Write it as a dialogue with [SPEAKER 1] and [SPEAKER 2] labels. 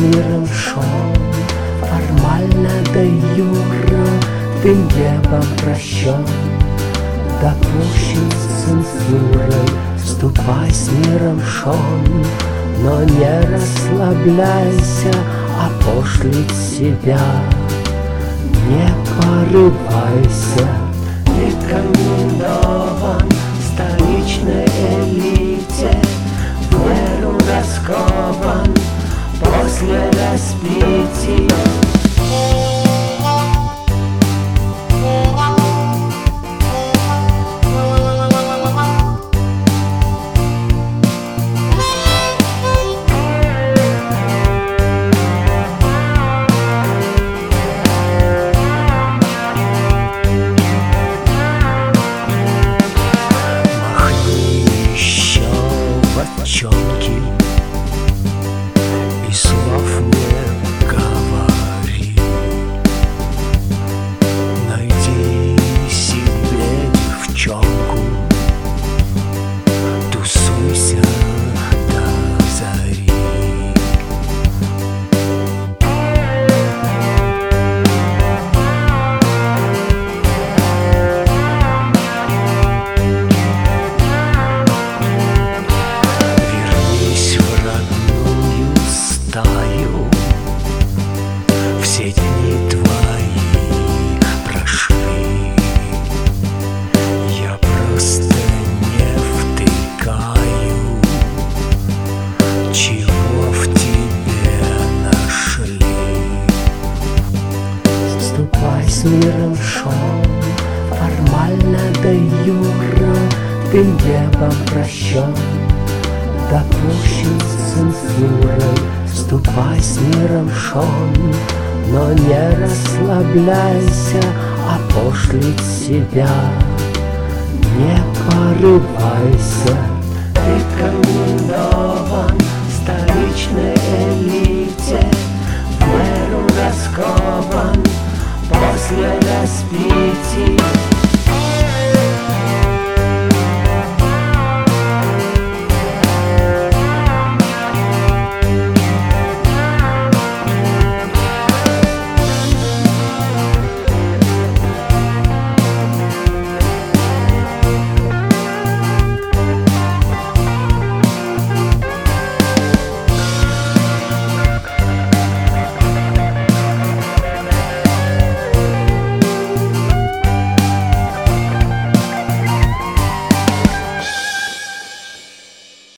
[SPEAKER 1] миром шел, формально де юра ты небом прощен, допущен цензурой. Ступай с миром шон, но не расслабляйся, опошлить себя не порывайся. Рекомендован столичной элите, в меру раскован после распития. И слов не говори, найди себе девчонку, тусуйся до зари. Все дни твои прошли, я просто не втыкаю, чего в тебе нашли. Ступай с миром шон, формально де юра ты небом прощен, допущен цензурой. Ступай с миром шон, но не расслабляйся, опошлить себя не порывайся. Рекомендую